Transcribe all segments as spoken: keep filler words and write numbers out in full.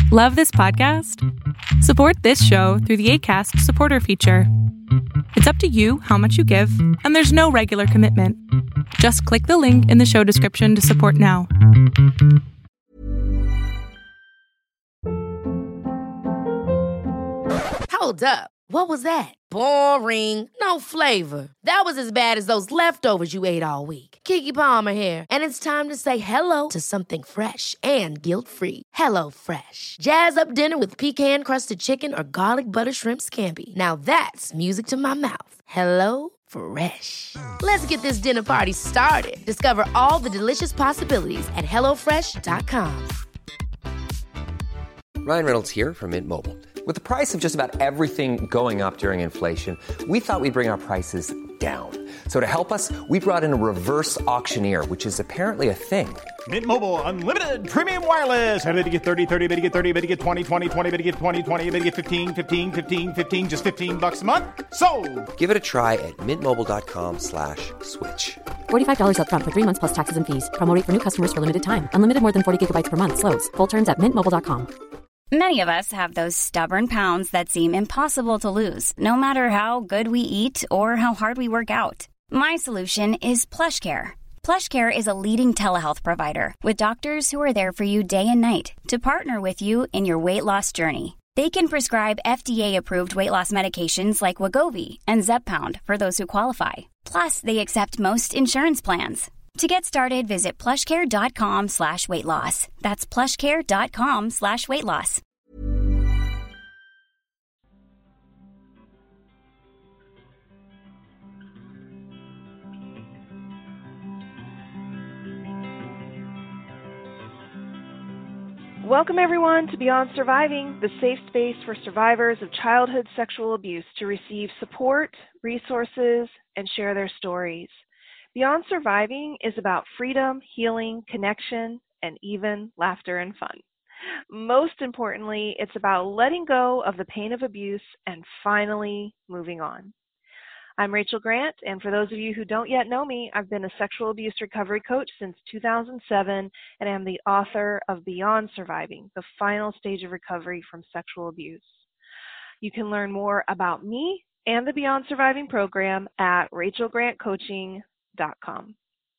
Love this podcast? Support this show through the Acast supporter feature. It's up to you how much you give, and there's no regular commitment. Just click the link in the show description to support now. Hold up. What was that? Boring. No flavor. That was as bad as those leftovers you ate all week. Keke Palmer here, and it's time to say hello to something fresh and guilt-free. Hello Fresh. Jazz up dinner with pecan-crusted chicken or garlic butter shrimp scampi. Now that's music to my mouth. Hello Fresh. Let's get this dinner party started. Discover all the delicious possibilities at hello fresh dot com. Ryan Reynolds here from Mint Mobile. With the price of just about everything going up during inflation, we thought we'd bring our prices down. So to help us, we brought in a reverse auctioneer, which is apparently a thing. Mint Mobile Unlimited Premium Wireless. How to get thirty, thirty, how to get thirty, how to get twenty, twenty, twenty, how to get twenty, twenty, how to get fifteen, fifteen, fifteen, fifteen, just fifteen bucks a month? Sold! Give it a try at mintmobile.com slash switch. forty-five dollars up front for three months plus taxes and fees. Promo rate for new customers for limited time. Unlimited more than forty gigabytes per month. Slows full terms at mint mobile dot com. Many of us have those stubborn pounds that seem impossible to lose, no matter how good we eat or how hard we work out. My solution is PlushCare. PlushCare is a leading telehealth provider with doctors who are there for you day and night to partner with you in your weight loss journey. They can prescribe F D A-approved weight loss medications like Wegovy and Zepbound for those who qualify. Plus, they accept most insurance plans. To get started, visit plushcare.com slash weight loss. That's plushcare.com slash weight loss. Welcome everyone to Beyond Surviving, the safe space for survivors of childhood sexual abuse to receive support, resources, and share their stories. Beyond Surviving is about freedom, healing, connection, and even laughter and fun. Most importantly, it's about letting go of the pain of abuse and finally moving on. I'm Rachel Grant, and for those of you who don't yet know me, I've been a sexual abuse recovery coach since two thousand seven, and am the author of Beyond Surviving, the final stage of recovery from sexual abuse. You can learn more about me and the Beyond Surviving program at rachel grant coaching dot com.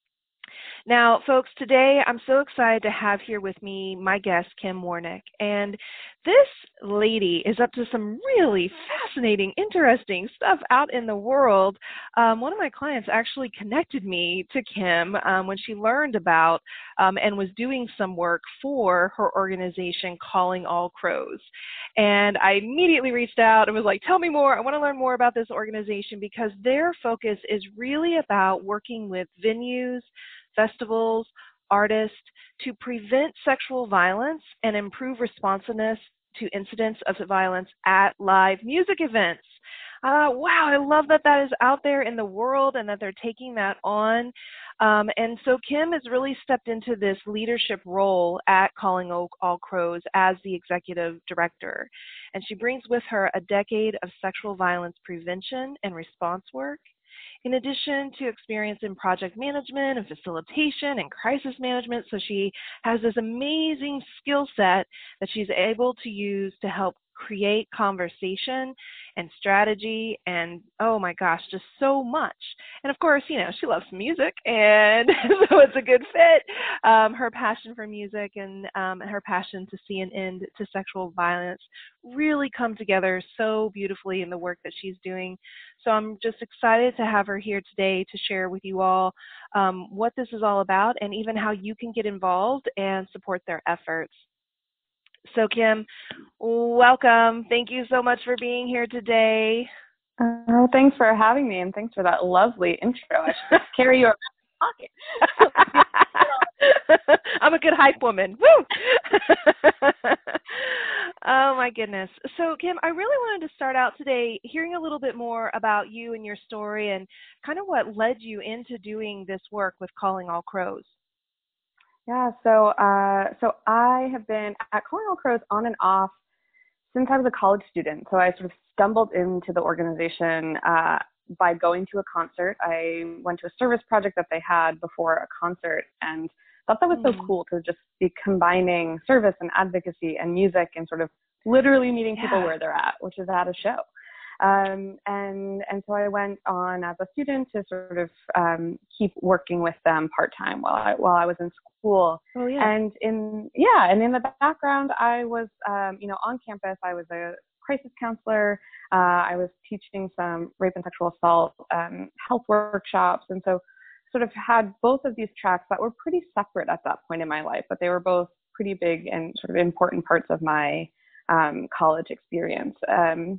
Now, folks, today I'm so excited to have here with me my guest, Kim Warnick. And this lady is up to some really fascinating, interesting stuff out in the world. Um, one of my clients actually connected me to Kim um, when she learned about um, and was doing some work for her organization, Calling All Crows. And I immediately reached out and was like, tell me more. I want to learn more about this organization because their focus is really about working with venues, festivals, artists to prevent sexual violence and improve responsiveness to incidents of violence at live music events. Uh, wow, I love that that is out there in the world and that they're taking that on. Um, and so Kim has really stepped into this leadership role at Calling All, All Crows as the executive director. And she brings with her a decade of sexual violence prevention and response work, in addition to experience in project management and facilitation and crisis management. So she has this amazing skill set that she's able to use to help create conversation and strategy and, oh my gosh, just so much. And of course, you know, she loves music, and so it's a good fit. Um, her passion for music and um, her passion to see an end to sexual violence really come together so beautifully in the work that she's doing. So I'm just excited to have her here today to share with you all um, what this is all about and even how you can get involved and support their efforts. So Kim, welcome. Thank you so much for being here today. Oh, thanks for having me, and thanks for that lovely intro. I should carry you around in my pocket. I'm a good hype woman. Woo! Oh my goodness. So Kim, I really wanted to start out today hearing a little bit more about you and your story and kind of what led you into doing this work with Calling All Crows. Yeah, so uh, so I have been at Calling All Crows on and off since I was a college student. So I sort of stumbled into the organization uh, by going to a concert. I went to a service project that they had before a concert and thought that was mm. so cool to just be combining service and advocacy and music and sort of literally meeting people yeah. where they're at, which is at a show. Um, and, and so I went on as a student to sort of, um, keep working with them part-time while I, while I was in school. Oh, yeah. And in, yeah. And in the background, I was, um, you know, on campus, I was a crisis counselor. Uh, I was teaching some rape and sexual assault, um, health workshops. And so sort of had both of these tracks that were pretty separate at that point in my life, but they were both pretty big and sort of important parts of my, um, college experience. Um,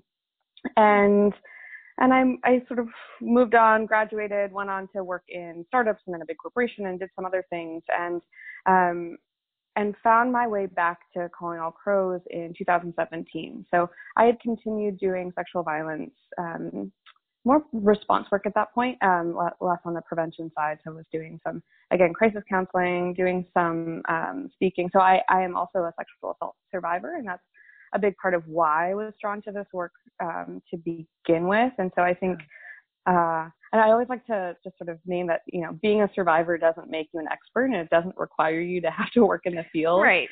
And and I'm, I sort of moved on, graduated, went on to work in startups and then a big corporation and did some other things, and um, and found my way back to Calling All Crows in two thousand seventeen. So I had continued doing sexual violence, um, more response work at that point, um, less on the prevention side. So I was doing some, again, crisis counseling, doing some um, speaking. So I, I am also a sexual assault survivor, and that's a big part of why I was drawn to this work um, to begin with. And so I think, uh, and I always like to just sort of name that, you know, being a survivor doesn't make you an expert, and it doesn't require you to have to work in the field. Right.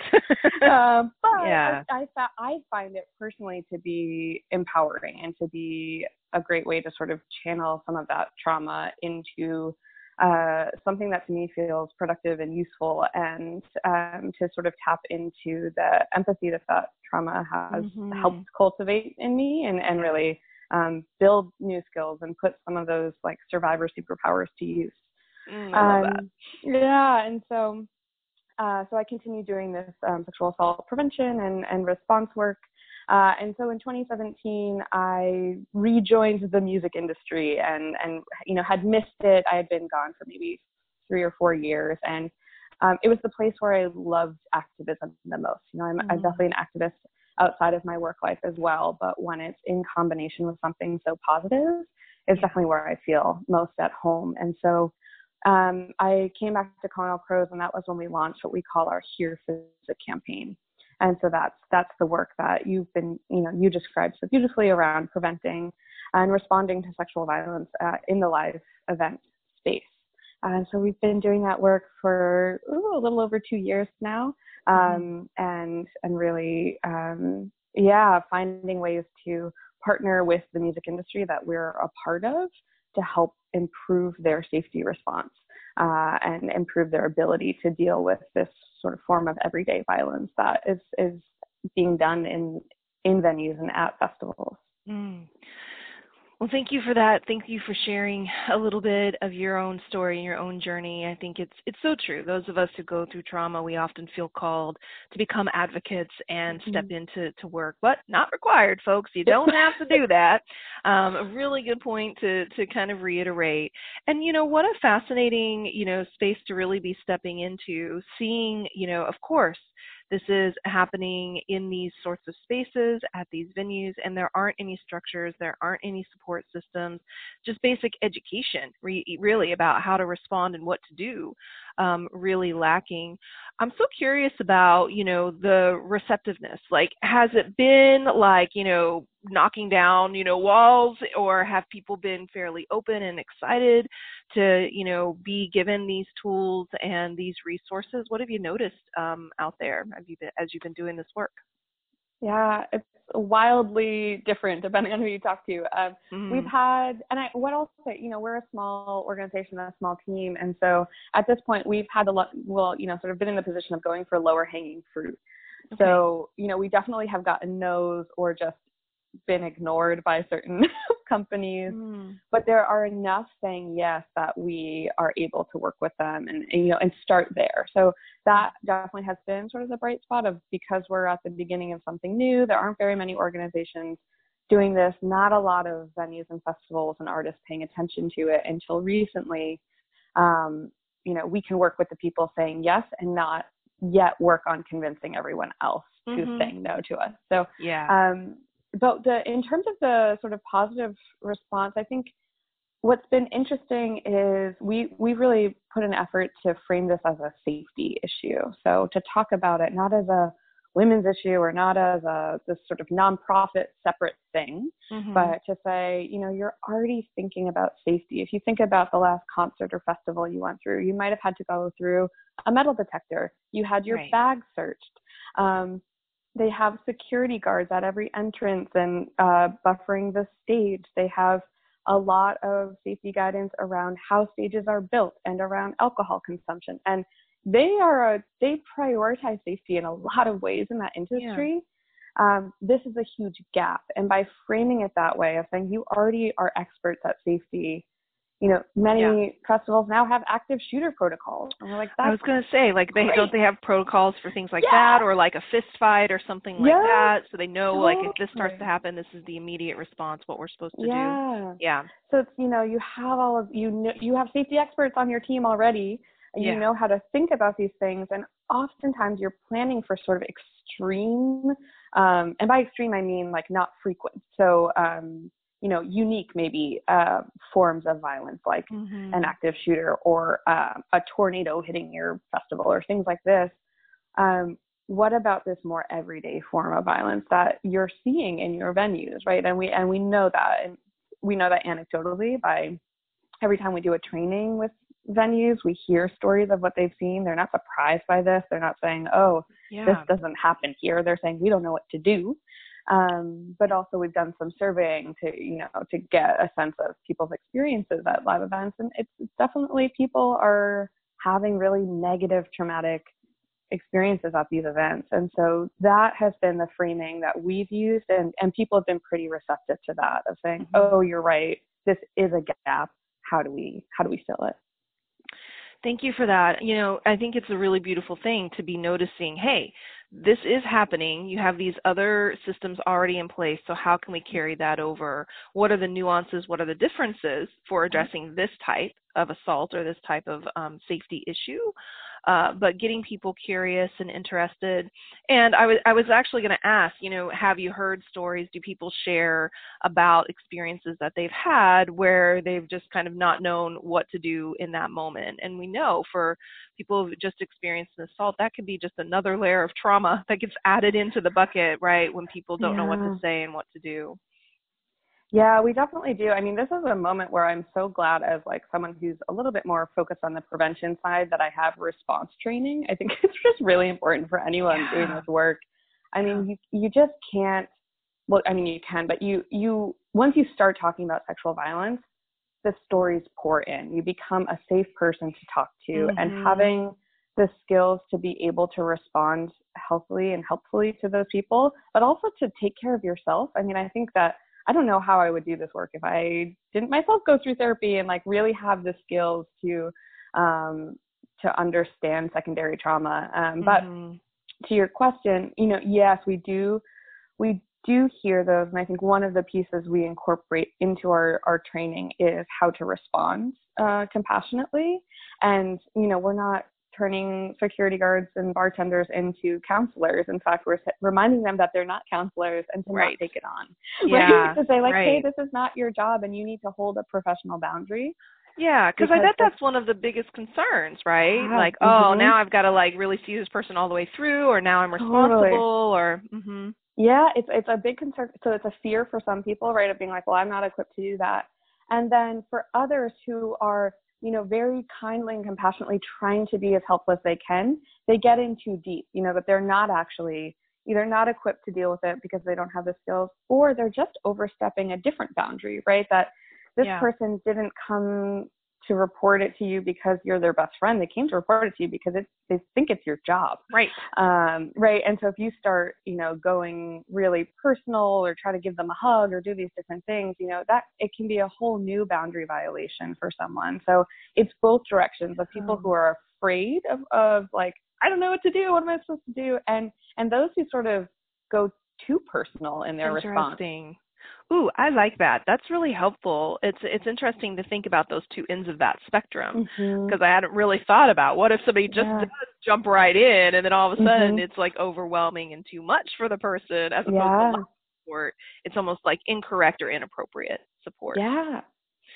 um, but yeah. I, I, I find it personally to be empowering and to be a great way to sort of channel some of that trauma into Uh, something that to me feels productive and useful, and um, to sort of tap into the empathy that that trauma has mm-hmm. helped cultivate in me, and, and really um, build new skills and put some of those like survivor superpowers to use. Mm, I love um, that. Yeah, and so uh, so I continue doing this um, sexual assault prevention and, and response work. Uh, and so in twenty seventeen, I rejoined the music industry and, and, you know, had missed it. I had been gone for maybe three or four years. And um, it was the place where I loved activism the most. You know, I'm, mm-hmm. I'm definitely an activist outside of my work life as well. But when it's in combination with something so positive, it's definitely where I feel most at home. And so um, I came back to Calling All Crows, and that was when we launched what we call our Here for Music campaign. And so that's that's the work that you've been, you know, you described so beautifully around preventing and responding to sexual violence uh, in the live event space. And so we've been doing that work for ooh, a little over two years now, um, mm-hmm. and and really, um, yeah, finding ways to partner with the music industry that we're a part of to help improve their safety response uh, and improve their ability to deal with this sort of form of everyday violence that is, is being done in, in venues and at festivals. Mm. Well, thank you for that. Thank you for sharing a little bit of your own story and your own journey. I think it's it's so true. Those of us who go through trauma, we often feel called to become advocates and mm-hmm. step into to work, but not required, folks. You don't have to do that. Um, a really good point to to kind of reiterate. And, you know, what a fascinating, you know, space to really be stepping into, seeing, you know, of course, this is happening in these sorts of spaces at these venues, and there aren't any structures, there aren't any support systems, just basic education re- really about how to respond and what to do, um, really lacking. I'm so curious about, you know, the receptiveness. Like, has it been like, you know, knocking down, you know, walls, or have people been fairly open and excited to, you know, be given these tools and these resources? What have you noticed um, out there have you been, as you've been doing this work? Yeah, it's wildly different depending on who you talk to. Um, mm. We've had, and I, what I'll say, you know, we're a small organization, a small team. And so at this point we've had a lot, well, you know, sort of been in the position of going for lower hanging fruit. Okay. So, you know, we definitely have gotten no's or just been ignored by certain companies, mm. but there are enough saying yes that we are able to work with them and, and, you know, and start there. So that definitely has been sort of the bright spot of, because we're at the beginning of something new, there aren't very many organizations doing this, not a lot of venues and festivals and artists paying attention to it until recently. Um, you know, we can work with the people saying yes and not yet work on convincing everyone else mm-hmm. who's saying no to us. So, yeah. Um, But the, in terms of the sort of positive response, I think what's been interesting is we, we really put an effort to frame this as a safety issue. So to talk about it not as a women's issue or not as a this sort of nonprofit separate thing, mm-hmm. but to say, you know, you're already thinking about safety. If you think about the last concert or festival you went through, you might have had to go through a metal detector. You had your right. bag searched. Um, they have security guards at every entrance and uh, buffering the stage. They have a lot of safety guidance around how stages are built and around alcohol consumption. And they are a, they prioritize safety in a lot of ways in that industry. Yeah. Um, this is a huge gap. And by framing it that way of saying you already are experts at safety, you know, many yeah. festivals now have active shooter protocols. And we're like, that's I was going to say, like, they great. don't they have protocols for things like yeah. that, or like a fist fight or something like yeah. that, so they know, totally. like, if this starts to happen, this is the immediate response, what we're supposed to yeah. do. Yeah. So it's, you know, you have all of you know, you have safety experts on your team already, and yeah. you know how to think about these things. And oftentimes you're planning for sort of extreme, um, and by extreme I mean like not frequent. So. Um, you know, unique maybe uh, forms of violence, like mm-hmm. an active shooter or uh, a tornado hitting your festival or things like this. Um, what about this more everyday form of violence that you're seeing in your venues, right? And we and we know that, and we know that anecdotally by every time we do a training with venues, we hear stories of what they've seen. They're not surprised by this. They're not saying, oh, yeah. this doesn't happen here. They're saying, we don't know what to do. Um, but also we've done some surveying to, you know, to get a sense of people's experiences at live events. And it's definitely people are having really negative traumatic experiences at these events. And so that has been the framing that we've used. And, and people have been pretty receptive to that of saying, mm-hmm. oh, you're right. This is a gap. How do we, how do we fill it? Thank you for that. You know, I think it's a really beautiful thing to be noticing, hey, this is happening. You have these other systems already in place. So how can we carry that over? What are the nuances? What are the differences for addressing this type of assault or this type of um, safety issue? Uh, but getting people curious and interested. And I was I was actually going to ask, you know, have you heard stories? Do people share about experiences that they've had where they've just kind of not known what to do in that moment? And we know for people who've just experienced an assault, that could be just another layer of trauma that gets added into the bucket, right, when people don't yeah. know what to say and what to do. Yeah, we definitely do. I mean, this is a moment where I'm so glad as like someone who's a little bit more focused on the prevention side that I have response training. I think it's just really important for anyone yeah. doing this work. I mean, you you just can't, well, I mean, you can, but you, you once you start talking about sexual violence, the stories pour in. You become a safe person to talk to, mm-hmm. and having the skills to be able to respond healthily and helpfully to those people, but also to take care of yourself. I mean, I think that I don't know how I would do this work if I didn't myself go through therapy and like really have the skills to um, to understand secondary trauma. Um, but mm-hmm. to your question, you know, yes, we do we do hear those, and I think one of the pieces we incorporate into our our training is how to respond uh, compassionately. And you know, we're not turning security guards and bartenders into counselors. In fact, we're reminding them that they're not counselors and to right. not take it on. Yeah, right? To say like, right. hey, this is not your job and you need to hold a professional boundary. Yeah, because I bet that's one of the biggest concerns, right? Yeah, like, oh, mm-hmm. now I've got to like really see this person all the way through, or now I'm responsible, totally. or mm-hmm. yeah, it's it's a big concern. So it's a fear for some people, right, of being like, well, I'm not equipped to do that. And then for others who are, you know, very kindly and compassionately trying to be as helpful as they can, they get in too deep, you know, that they're not actually either not equipped to deal with it because they don't have the skills, or they're just overstepping a different boundary, right? That this yeah. person didn't come to report it to you because you're their best friend. They came to report it to you because it's, they think it's your job. Right. Um, right. And so if you start, you know, going really personal or try to give them a hug or do these different things, you know, that it can be a whole new boundary violation for someone. So it's both directions of people oh. who are afraid of, of like, I don't know what to do. What am I supposed to do? And, and those who sort of go too personal in their response. Ooh, I like that. That's really helpful. It's it's interesting to think about those two ends of that spectrum, because mm-hmm. I hadn't really thought about what if somebody just yeah. does jump right in and then all of a sudden mm-hmm. it's like overwhelming and too much for the person as opposed yeah. to support. It's almost like incorrect or inappropriate support. Yeah.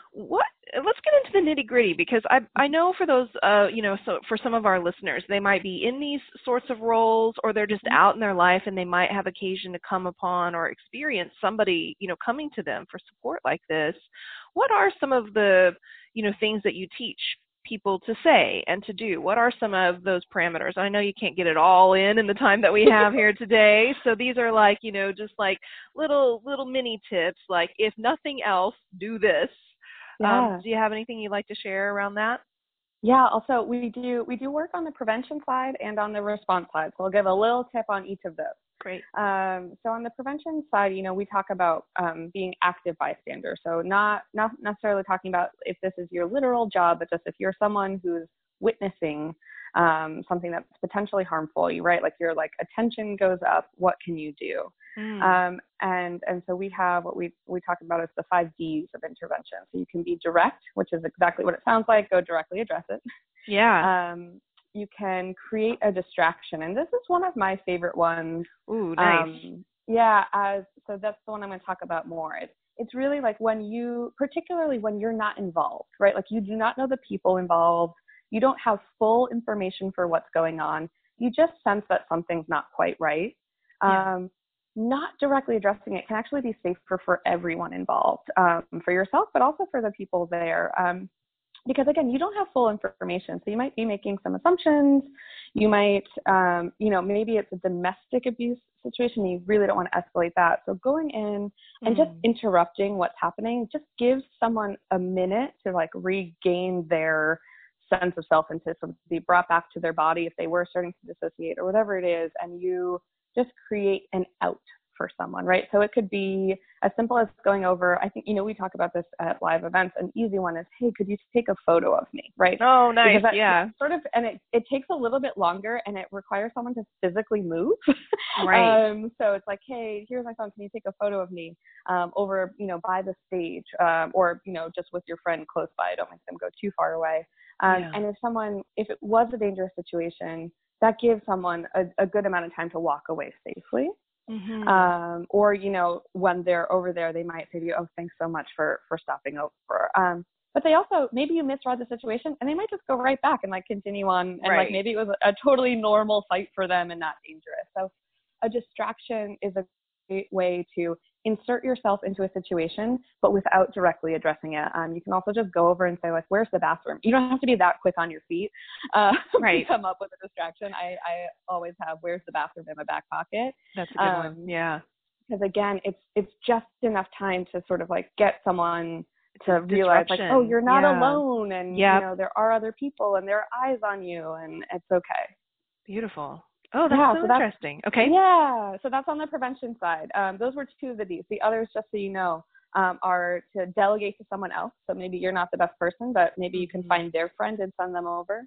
what, let's get into the nitty gritty, because I I know for those, uh, you know, so for some of our listeners, they might be in these sorts of roles, or they're just out in their life and they might have occasion to come upon or experience somebody, you know, coming to them for support like this. What are some of the, you know, things that you teach people to say and to do? What are some of those parameters? I know you can't get it all in in the time that we have here today. So these are like, you know, just like little, little mini tips, like if nothing else, do this. Yeah. Um, do you have anything you'd like to share around that? Yeah, also we do we do work on the prevention side and on the response side. So I'll give a little tip on each of those. Great. Um, so on the prevention side, you know, we talk about um, being active bystander. So not not necessarily talking about if this is your literal job, but just if you're someone who's witnessing um, something that's potentially harmful, you right? Like your like attention goes up. What can you do? Mm. Um, and and so we have what we we talk about as the five D's of intervention. So you can be direct, which is exactly what it sounds like. Go directly address it. Yeah. Um, you can create a distraction, and this is one of my favorite ones. Ooh, nice. Um, yeah. As so that's the one I'm going to talk about more. It's it's really like when you, particularly when you're not involved, right? Like you do not know the people involved. You don't have full information for what's going on. You just sense that something's not quite right. Yeah. Um, not directly addressing it can actually be safer for everyone involved, um, for yourself, but also for the people there. Um, because again, you don't have full information. So you might be making some assumptions. You might, um, you know, maybe it's a domestic abuse situation. You really don't want to escalate that. So going in and mm. just interrupting what's happening just gives someone a minute to like regain their sense of self and to sort of be brought back to their body if they were starting to dissociate or whatever it is. And you just create an out for someone, right? So it could be as simple as going over, I think, you know, we talk about this at live events. An easy one is, hey, could you take a photo of me, right? Oh, nice, because that yeah. Sort of, and it, it takes a little bit longer and it requires someone to physically move. Right. um, so it's like, hey, here's my phone. Can you take a photo of me um, over, you know, by the stage um, or, you know, just with your friend close by. Don't make them go too far away. Um, yeah. And if someone, if it was a dangerous situation, that gives someone a, a good amount of time to walk away safely. Mm-hmm. Um, or, you know, when they're over there, they might say to you, oh, thanks so much for, for stopping over. Um, but they also, maybe you misread the situation and they might just go right back and like continue on. And right. like, maybe it was a totally normal fight for them and not dangerous. So a distraction is a great way to insert yourself into a situation, but without directly addressing it. Um, you can also just go over and say, like, where's the bathroom? You don't have to be that quick on your feet uh, right. to come up with a distraction. I, I always have, where's the bathroom in my back pocket? That's a good um, one. Yeah. Because again, it's it's just enough time to sort of like get someone to realize, like, oh, you're not yeah. alone, and yep. you know there are other people, and there are eyes on you, and it's okay. Beautiful. Oh, that's yeah, so, so interesting. That's, okay. Yeah. So that's on the prevention side. Um, those were two of the D's. The others, just so you know, um, are to delegate to someone else. So maybe you're not the best person, but maybe you can find their friend and send them over.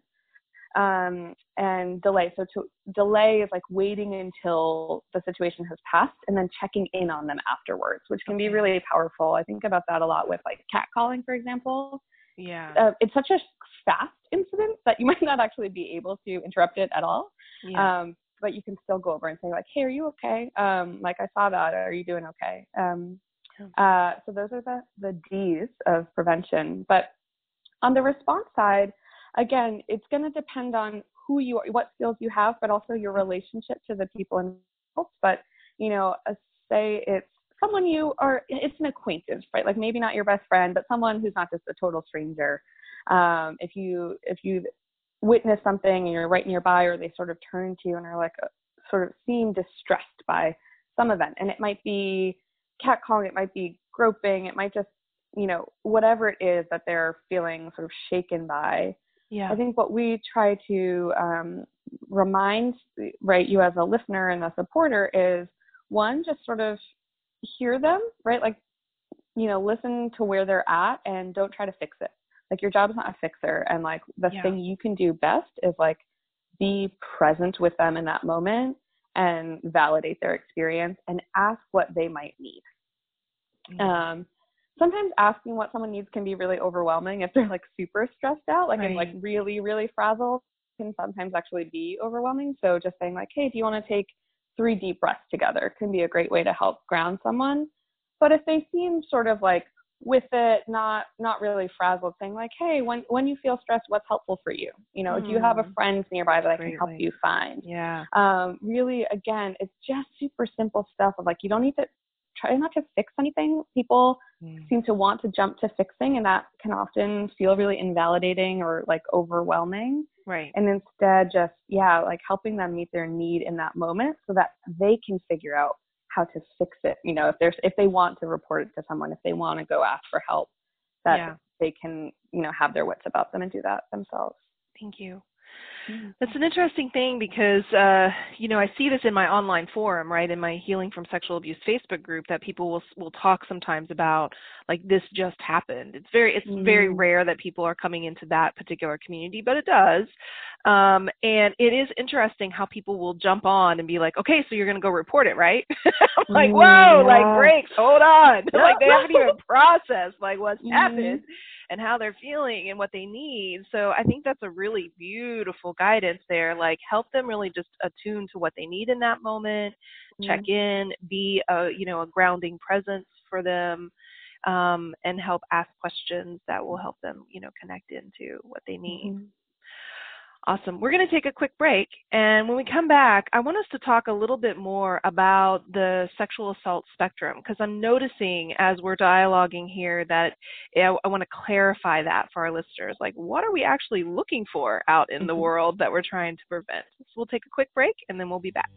Um, and delay. So to delay is like waiting until the situation has passed and then checking in on them afterwards, which can okay. be really powerful. I think about that a lot with like catcalling, for example. Yeah. Uh, it's such a fast incident that you might not actually be able to interrupt it at all. Yeah. Um, but you can still go over and say like, hey, are you okay? Um, like I saw that. Are you doing okay? Um, uh, so those are the, the D's of prevention. But on the response side, again, it's going to depend on who you are, what skills you have, but also your relationship to the people involved. But, you know, uh, say it's someone you are, it's an acquaintance, right? Like maybe not your best friend, but someone who's not just a total stranger. Um, if you, if you witness something and you're right nearby, or they sort of turn to you and are like, uh, sort of seem distressed by some event, and it might be catcalling, it might be groping, it might just, you know, whatever it is that they're feeling sort of shaken by. Yeah. I think what we try to um, remind, right, you as a listener and a supporter is, one, just sort of hear them, right? Like, you know, listen to where they're at and don't try to fix it. Like your job is not a fixer. And like the yeah. thing you can do best is like be present with them in that moment and validate their experience and ask what they might need. Mm-hmm. Um, Sometimes asking what someone needs can be really overwhelming if they're like super stressed out, like right. and like really, really frazzled can sometimes actually be overwhelming. So just saying like, hey, do you want to take three deep breaths together can be a great way to help ground someone. But if they seem sort of like with it, not not really frazzled, saying like, hey, when when you feel stressed, what's helpful for you? You know, mm. do you have a friend nearby that I can help you find? Yeah. Um, really, again, it's just super simple stuff of like, you don't need to try not to fix anything. People mm. seem to want to jump to fixing, and that can often feel really invalidating or like overwhelming. Right. And instead just, yeah, like helping them meet their need in that moment so that they can figure out how to fix it. You know, if there's, if they want to report it to someone, if they want to go ask for help, that yeah. they can, you know, have their wits about them and do that themselves. Thank you. Mm-hmm. That's an interesting thing because, uh, you know, I see this in my online forum, right, in my Healing from Sexual Abuse Facebook group, that people will will talk sometimes about, like, this just happened. It's very it's mm-hmm. very rare that people are coming into that particular community, but it does. Um, and it is interesting how people will jump on and be like, okay, so you're going to go report it, right? I'm like, whoa, yeah. like, brakes, hold on. Like, they haven't even processed, like, what's mm-hmm. happened and how they're feeling and what they need. So I think that's a really beautiful guidance there. Like, help them really just attune to what they need in that moment, mm-hmm. check in, be a, you know, a grounding presence for them, um, and help ask questions that will help them, you know, connect into what they need. Mm-hmm. Awesome. We're going to take a quick break, and when we come back, I want us to talk a little bit more about the sexual assault spectrum, because I'm noticing as we're dialoguing here that I, I want to clarify that for our listeners. Like, what are we actually looking for out in the world that we're trying to prevent? So we'll take a quick break, and then we'll be back.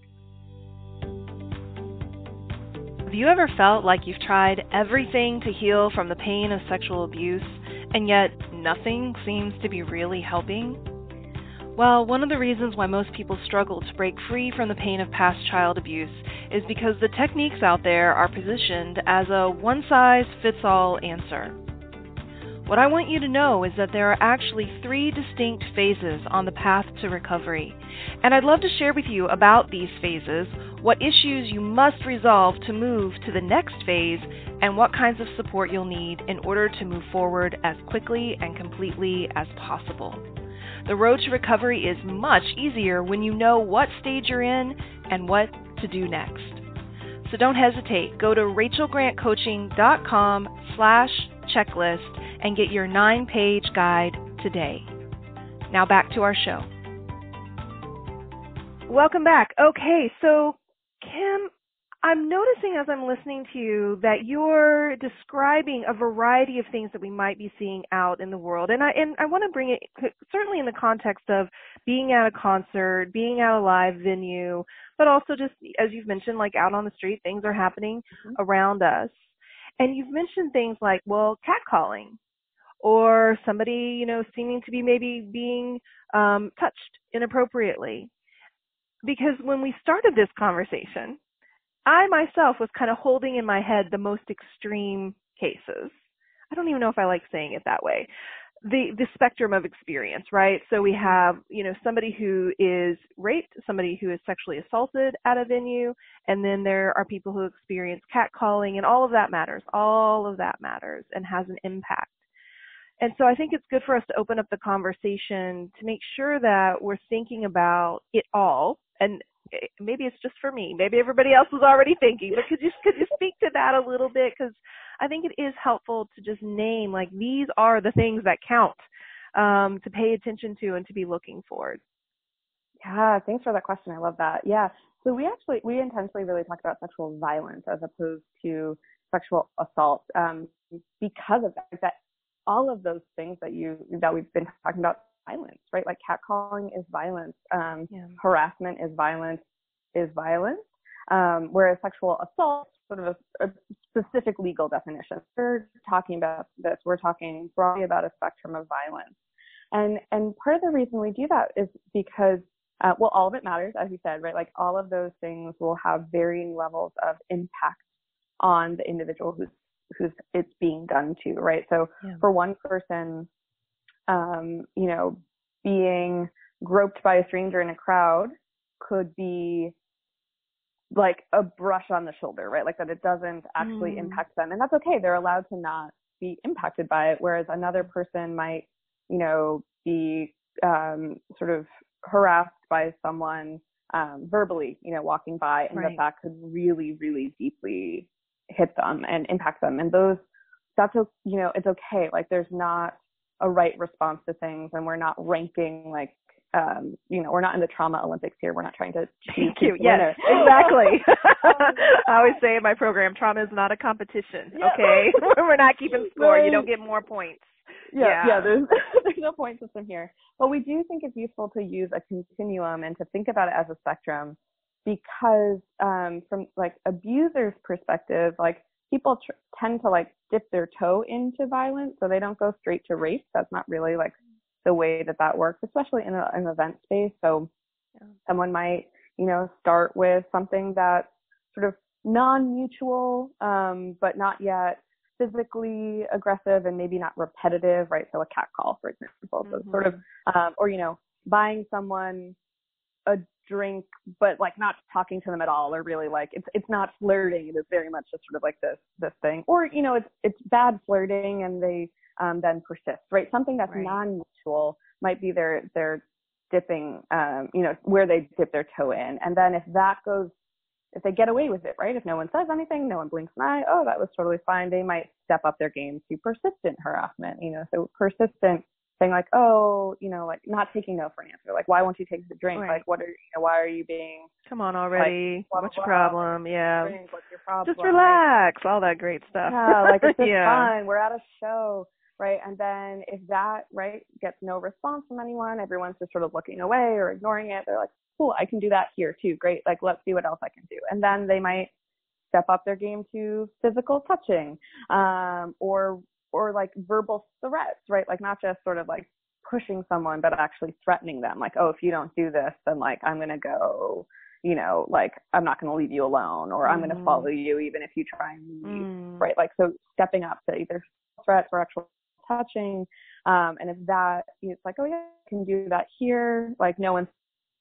Have you ever felt like you've tried everything to heal from the pain of sexual abuse, and yet nothing seems to be really helping? Well, one of the reasons why most people struggle to break free from the pain of past child abuse is because the techniques out there are positioned as a one-size-fits-all answer. What I want you to know is that there are actually three distinct phases on the path to recovery, and I'd love to share with you about these phases, what issues you must resolve to move to the next phase, and what kinds of support you'll need in order to move forward as quickly and completely as possible. The road to recovery is much easier when you know what stage you're in and what to do next. So don't hesitate. Go to rachelgrantcoaching.com slash checklist and get your nine-page guide today. Now back to our show. Welcome back. Okay, so Kim, I'm noticing as I'm listening to you that you're describing a variety of things that we might be seeing out in the world. And I and I want to bring it certainly in the context of being at a concert, being at a live venue, but also just, as you've mentioned, like out on the street, things are happening mm-hmm. around us. And you've mentioned things like, well, catcalling, or somebody, you know, seeming to be maybe being um, touched inappropriately. Because when we started this conversation, I myself was kind of holding in my head the most extreme cases. I don't even know if I like saying it that way. The the spectrum of experience, right? So we have, you know, somebody who is raped, somebody who is sexually assaulted at a venue, and then there are people who experience catcalling, and all of that matters. All of that matters and has an impact. And so I think it's good for us to open up the conversation to make sure that we're thinking about it all. And maybe it's just for me. Maybe everybody else was already thinking. But could you could you speak to that a little bit? Because I think it is helpful to just name, like, these are the things that count, um, to pay attention to and to be looking for. Yeah, thanks for that question. I love that. Yeah. So we actually, we intentionally really talk about sexual violence as opposed to sexual assault um, because of that, that all of those things that you, that we've been talking about, violence, right? Like catcalling is violence. Um, yeah. Harassment is violence, is violence. Um, whereas sexual assault, sort of a, a specific legal definition. We're talking about this. We're talking broadly about a spectrum of violence. And, and part of the reason we do that is because, uh, well, all of it matters, as you said, right? Like all of those things will have varying levels of impact on the individual who's, who's it's being done to, right? So yeah. for one person, Um, you know, being groped by a stranger in a crowd could be like a brush on the shoulder, right? Like that it doesn't actually mm. impact them. And that's okay. They're allowed to not be impacted by it. Whereas another person might, you know, be um, sort of harassed by someone um, verbally, you know, walking by, and right. that that could really, really deeply hit them and impact them. And those that's, you know, it's okay. Like there's not a right response to things, and we're not ranking like, um, you know, we're not in the trauma Olympics here. We're not trying to choose cute. Yes, exactly. I always say in my program, trauma is not a competition. Yeah. Okay, we're not keeping score. You don't get more points. Yeah, yeah. yeah there's there's no point system here. But we do think it's useful to use a continuum and to think about it as a spectrum, because um, from like abusers' perspective, like people tr- tend to like dip their toe into violence, so they don't go straight to rape. That's not really like the way that that works, especially in a, an event space. So yeah. someone might, you know, start with something that's sort of non-mutual, um, but not yet physically aggressive and maybe not repetitive, right? So a cat call, for example. So mm-hmm. sort of, um, or, you know, buying someone a drink, but like not talking to them at all, or really like, it's, it's not flirting. It is very much just sort of like this, this thing, or, you know, it's, it's bad flirting and they, um, then persist, right? Something that's right. non-mutual might be their, their dipping, um, you know, where they dip their toe in. And then if that goes, if they get away with it, right? If no one says anything, no one blinks an eye, oh, that was totally fine. They might step up their game to persistent harassment, you know, so persistent saying like, oh, you know, like not taking no for an answer. Like, why won't you take the drink? Right. Like, what are, you know, why are you being, come on already. Like, blah, what's blah, your blah, problem? Blah. Yeah. Drink, what's your problem? Just relax. All that great stuff. Yeah. Like, it's just yeah. fun. We're at a show. Right. And then if that, right, gets no response from anyone, everyone's just sort of looking away or ignoring it. They're like, cool, I can do that here too. Great. Like, let's see what else I can do. And then they might step up their game to physical touching, um, or, or like verbal threats, right? Like not just sort of like pushing someone, but actually threatening them. Like, oh, if you don't do this, then like, I'm going to go, you know, like, I'm not going to leave you alone, or mm. I'm going to follow you even if you try and leave, mm. right? Like, so stepping up to either threats or actual touching, um, and if that, it's like, oh yeah, I can do that here. Like no one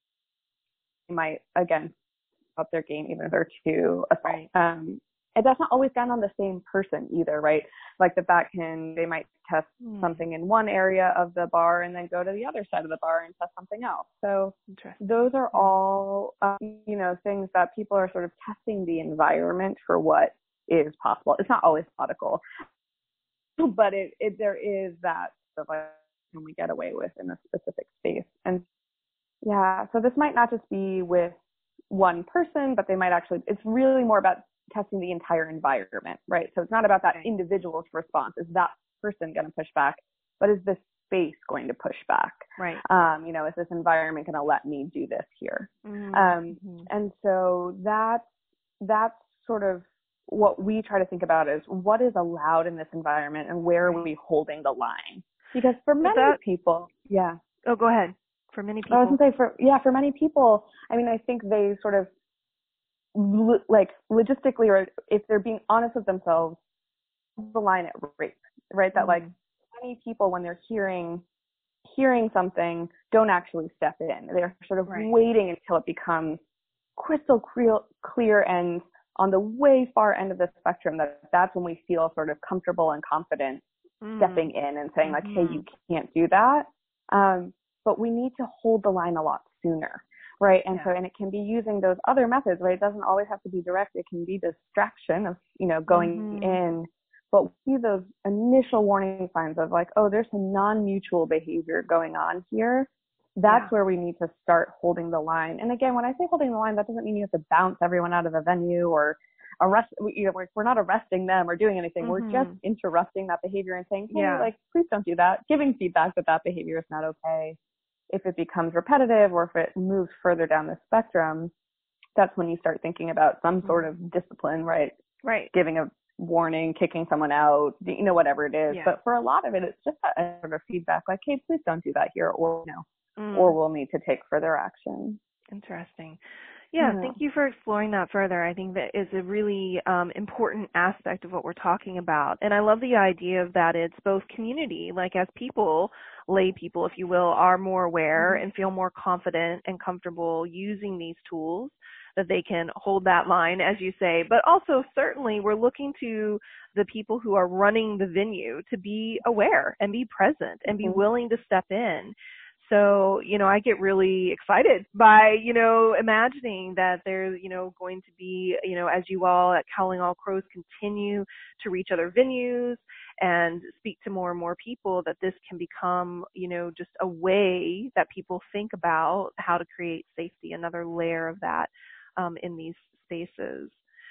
might again up their game even if they're too assault. Right. Um, and that's not always done on the same person either, right? Like the back can, they might test mm. something in one area of the bar and then go to the other side of the bar and test something else. So those are all, um, you know, things that people are sort of testing the environment for what is possible. It's not always logical. But it, it, there is that stuff like can we get away with in a specific space. And yeah, so this might not just be with one person, but they might actually, it's really more about testing the entire environment, right? So it's not about that individual's response. Is that person going to push back? But is this space going to push back? Right. Um, you know, is this environment going to let me do this here? Mm-hmm. Um, and so that's, that's sort of what we try to think about is what is allowed in this environment and where are we holding the line? Because for many that, people, yeah. Oh, go ahead. For many people. I was going to say, for, yeah, for many people, I mean, I think they sort of, like, logistically, or if they're being honest with themselves, the line at rape, right? That, mm-hmm. like, many people, when they're hearing, hearing something, don't actually step in. They're sort of right. waiting until it becomes crystal clear, clear and on the way far end of the spectrum, that that's when we feel sort of comfortable and confident mm. stepping in and saying like, mm-hmm. hey, you can't do that. Um, but we need to hold the line a lot sooner. Right. And yeah. so, and it can be using those other methods, right? It doesn't always have to be direct. It can be distraction of, you know, going mm-hmm. in, but we see those initial warning signs of like, oh, there's some non-mutual behavior going on here. That's yeah. where we need to start holding the line. And again, when I say holding the line, that doesn't mean you have to bounce everyone out of a venue or arrest, you know, we're, we're not arresting them or doing anything. Mm-hmm. We're just interrupting that behavior and saying, hey, yeah. like, please don't do that. Giving feedback that that behavior is not okay. If it becomes repetitive or if it moves further down the spectrum, that's when you start thinking about some sort of discipline, right? Right. Giving a warning, kicking someone out, you know, whatever it is. Yeah. But for a lot of it, it's just that sort of feedback like, hey, please don't do that here, or, you know, Mm. or we'll need to take further action. Interesting. Yeah, yeah, thank you for exploring that further. I think that is a really um, important aspect of what we're talking about. And I love the idea of that it's both community, like as people, lay people, if you will, are more aware mm-hmm. and feel more confident and comfortable using these tools, that they can hold that line, as you say. But also, certainly, we're looking to the people who are running the venue to be aware and be present and be mm-hmm. willing to step in. So, you know, I get really excited by, you know, imagining that there's, you know, going to be, you know, as you all at Calling All Crows continue to reach other venues and speak to more and more people, that this can become, you know, just a way that people think about how to create safety, another layer of that um, in these spaces.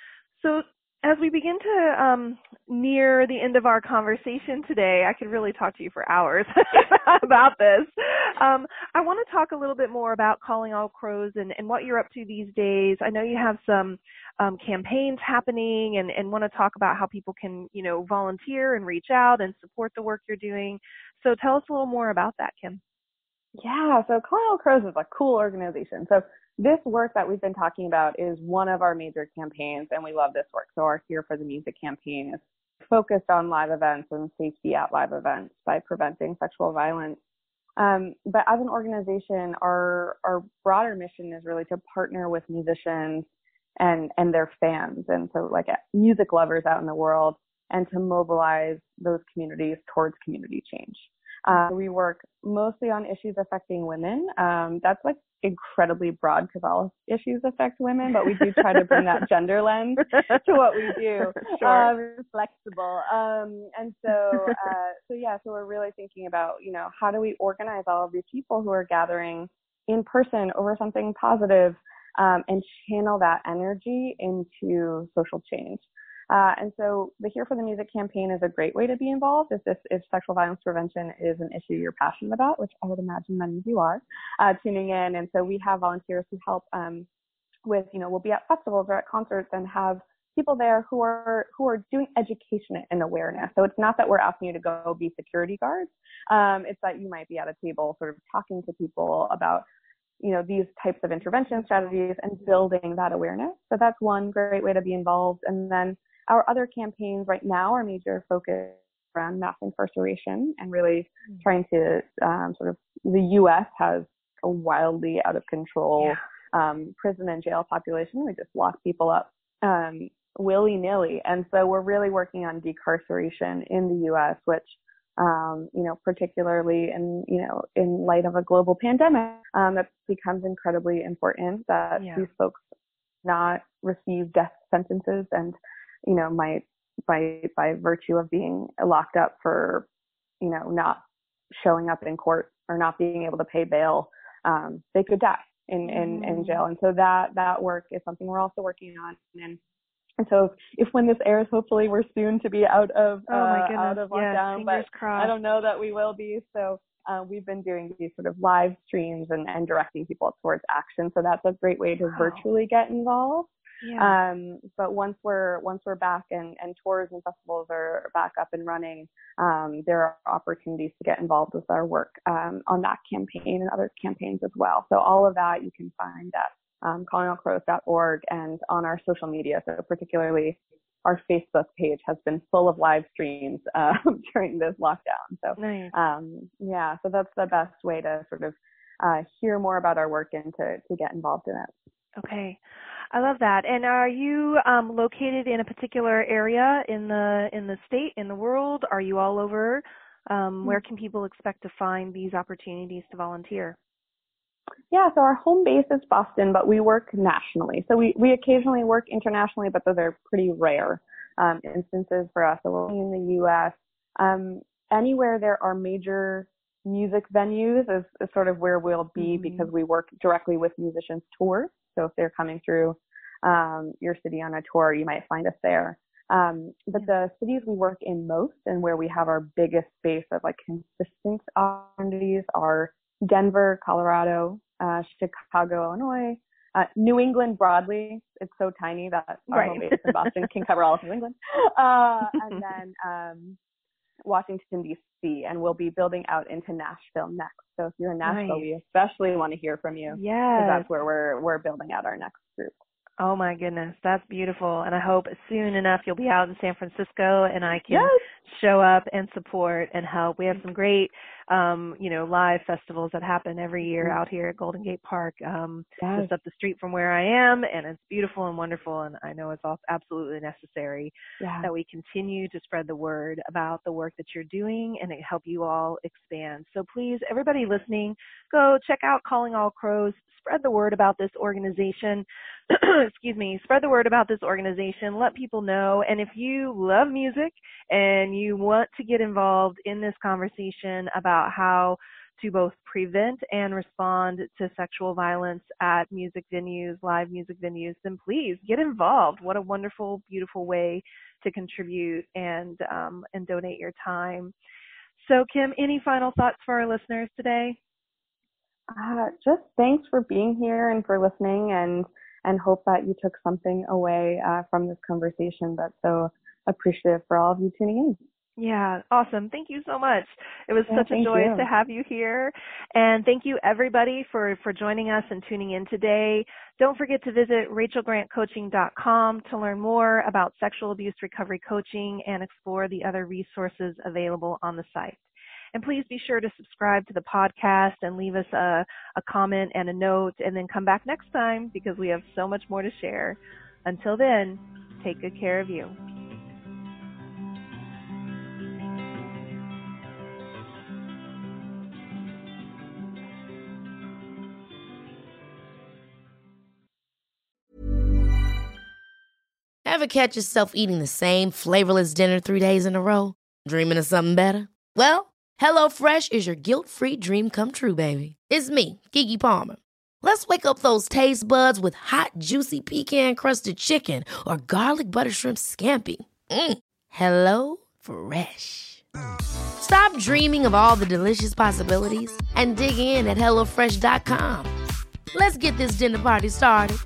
So as we begin to um, near the end of our conversation today, I could really talk to you for hours about this. Um, I want to talk a little bit more about Calling All Crows and, and what you're up to these days. I know you have some um, campaigns happening and, and want to talk about how people can, you know, volunteer and reach out and support the work you're doing. So tell us a little more about that, Kim. Yeah, so Calling All Crows is a cool organization. So this work that we've been talking about is one of our major campaigns, and we love this work. So our Here for the Music campaign is focused on live events and safety at live events by preventing sexual violence. Um, but as an organization, our our broader mission is really to partner with musicians and, and their fans, and so like music lovers out in the world, and to mobilize those communities towards community change. Uh, we work mostly on issues affecting women. Um, that's like incredibly broad because all issues affect women, but we do try to bring that gender lens to what we do. Sure. Um, flexible. Um, and so, uh, so yeah, so we're really thinking about, you know, how do we organize all of these people who are gathering in person over something positive, um, and channel that energy into social change. Uh, and so the Here for the Music campaign is a great way to be involved if this, if sexual violence prevention is an issue you're passionate about, which I would imagine many of you are, uh, tuning in. And so we have volunteers who help um, with, you know, we'll be at festivals or at concerts and have people there who are who are doing education and awareness. So it's not that we're asking you to go be security guards. Um, it's that you might be at a table sort of talking to people about, you know, these types of intervention strategies and building that awareness. So that's one great way to be involved. And then our other campaigns right now are major focus around mass incarceration and really trying to um, sort of, the U S has a wildly out of control yeah. um, prison and jail population. We just lock people up um, willy-nilly. And so we're really working on decarceration in the U S, which, um, you know, particularly in, you know, in light of a global pandemic, um, that becomes incredibly important that yeah. these folks not receive death sentences and, you know, might by by virtue of being locked up for, you know, not showing up in court or not being able to pay bail, um, they could die in, in, mm. in jail. And so that that work is something we're also working on. And and so if, if when this airs, hopefully we're soon to be out of uh, oh my goodness. out of lockdown, yeah, but crossed. I don't know that we will be. So uh, we've been doing these sort of live streams and, and directing people towards action. So that's a great way to wow. virtually get involved. Yeah. Um, but once we're once we're back and, and tours and festivals are back up and running, um, there are opportunities to get involved with our work um, on that campaign and other campaigns as well. So all of that you can find at um, calling all crows dot org and on our social media. So particularly our Facebook page has been full of live streams um, during this lockdown. So nice. um, yeah, so that's the best way to sort of uh, hear more about our work and to, to get involved in it. Okay. I love that. And are you um, located in a particular area in the in the state, in the world? Are you all over? Um, where can people expect to find these opportunities to volunteer? Yeah, so our home base is Boston, but we work nationally. So we, we occasionally work internationally, but those are pretty rare um, instances for us. So we're in the U S. Um, anywhere there are major music venues is, is sort of where we'll be mm-hmm. because we work directly with musicians' tours. So if they're coming through um, your city on a tour, you might find us there. Um, but the cities we work in most and where we have our biggest base of like consistent opportunities are Denver, Colorado, uh, Chicago, Illinois, uh, New England broadly. It's so tiny that our right. home base in Boston can cover all of New England. Uh, and then um, Washington, D C, and we'll be building out into Nashville next. So if you're in Nashville, nice. we especially want to hear from you. Yeah, that's where we're we're building out our next group. Oh my goodness, that's beautiful. And I hope soon enough you'll be out in San Francisco and I can yes. show up and support and help. We have some great um, you know, live festivals that happen every year out here at Golden Gate Park, um, yes. just up the street from where I am, and it's beautiful and wonderful, and I know it's all absolutely necessary yeah. that we continue to spread the word about the work that you're doing and help you all expand. So please, everybody listening, go check out Calling All Crows. Spread the word about this organization. Excuse me. Spread the word about this organization. Let people know. And if you love music and you want to get involved in this conversation about how to both prevent and respond to sexual violence at music venues, live music venues, then please get involved. What a wonderful, beautiful way to contribute and um, and donate your time. So, Kim, any final thoughts for our listeners today? Uh, just thanks for being here and for listening, and and hope that you took something away uh, from this conversation. But so appreciative for all of you tuning in. Yeah, awesome. Thank you so much. It was yeah, such a joy you. to have you here. And thank you, everybody, for, for joining us and tuning in today. Don't forget to visit rachel grant coaching dot com to learn more about sexual abuse recovery coaching and explore the other resources available on the site. And please be sure to subscribe to the podcast and leave us a, a comment and a note, and then come back next time because we have so much more to share. Until then, take good care of you. Ever catch yourself eating the same flavorless dinner three days in a row? Dreaming of something better? Well, HelloFresh is your guilt-free dream come true, baby. It's me, Keke Palmer. Let's wake up those taste buds with hot, juicy pecan-crusted chicken or garlic butter shrimp scampi. Mm. Hello Fresh. Stop dreaming of all the delicious possibilities and dig in at hello fresh dot com. Let's get this dinner party started.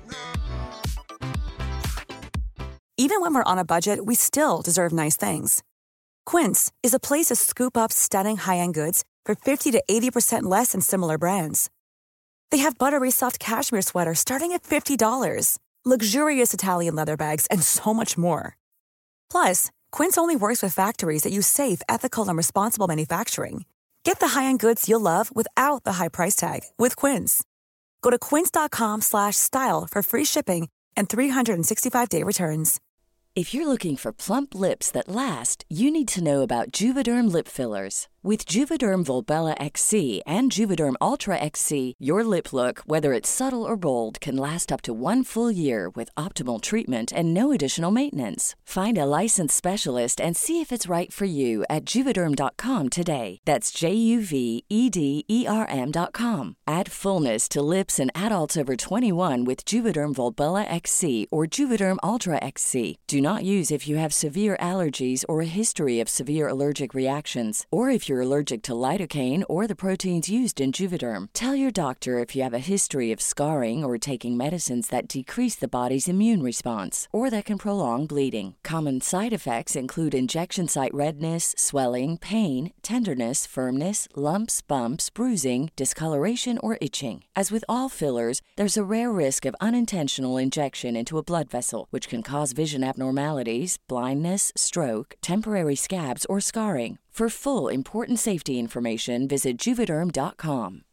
Even when we're on a budget, we still deserve nice things. Quince is a place to scoop up stunning high-end goods for fifty to eighty percent less than similar brands. They have buttery soft cashmere sweaters starting at fifty dollars, luxurious Italian leather bags, and so much more. Plus, Quince only works with factories that use safe, ethical, and responsible manufacturing. Get the high-end goods you'll love without the high price tag with Quince. Go to quince dot com slash style for free shipping and three sixty-five day returns. If you're looking for plump lips that last, you need to know about Juvederm lip fillers. With Juvederm Volbella X C and Juvederm Ultra X C, your lip look, whether it's subtle or bold, can last up to one full year with optimal treatment and no additional maintenance. Find a licensed specialist and see if it's right for you at Juvederm dot com today. That's J U V E D E R M dot com. Add fullness to lips in adults over twenty-one with Juvederm Volbella X C or Juvederm Ultra X C. Do not use if you have severe allergies or a history of severe allergic reactions, or if you're allergic to lidocaine or the proteins used in Juvederm. Tell your doctor if you have a history of scarring or taking medicines that decrease the body's immune response or that can prolong bleeding. Common side effects include injection site redness, swelling, pain, tenderness, firmness, lumps, bumps, bruising, discoloration, or itching. As with all fillers, there's a rare risk of unintentional injection into a blood vessel, which can cause vision abnormalities, blindness, stroke, temporary scabs, or scarring. For full, important safety information, visit Juvederm dot com.